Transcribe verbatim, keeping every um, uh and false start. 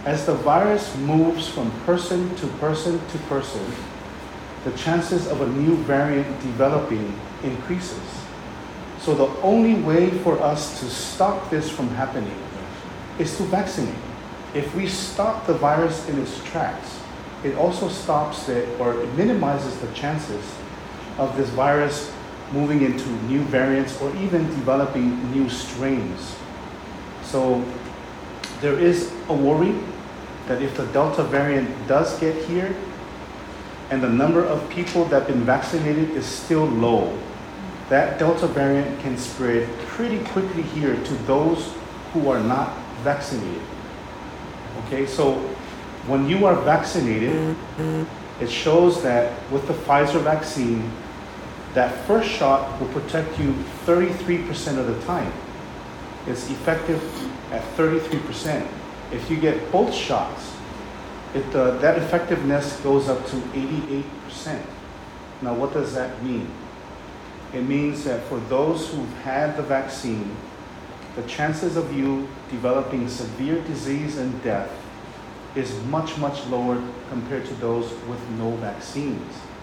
As the virus moves from person to person to person, the chances of a new variant developing increases. So the only way for us to stop this from happening is to vaccinate. If we stop the virus in its tracks, it also stops it, or it minimizes the chances of this virus moving into new variants or even developing new strains. So there is a worry that if the Delta variant does get here and the number of people that have been vaccinated is still low, that Delta variant can spread pretty quickly here to those who are not vaccinated. Okay, so when you are vaccinated, it shows that with the Pfizer vaccine, that first shot will protect you thirty-three percent of the time. It's effective at thirty-three percent. If you get both shots, it, uh, that effectiveness goes up to eighty-eight percent. Now, what does that mean? It means that for those who've had the vaccine, the chances of you developing severe disease and death is much, much lower compared to those with no vaccines.